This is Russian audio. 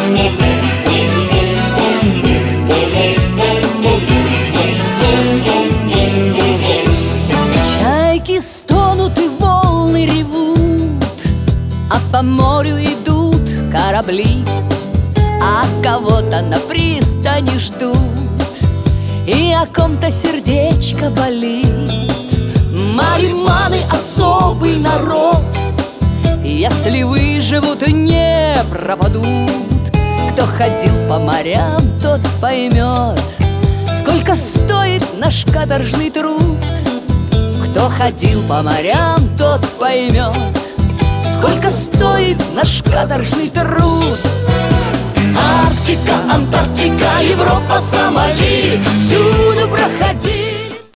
Чайки стонут и волны ревут, а по морю идут корабли, а кого-то на пристани ждут, и о ком-то сердечко болит. Мариманы — особый народ, если выживут, не пропадут. Кто ходил по морям, тот поймет, сколько стоит наш каторжный труд. Кто ходил по морям, тот поймет, сколько стоит наш каторжный труд. Арктика, Антарктика, Европа, Сомали, всюду проходи.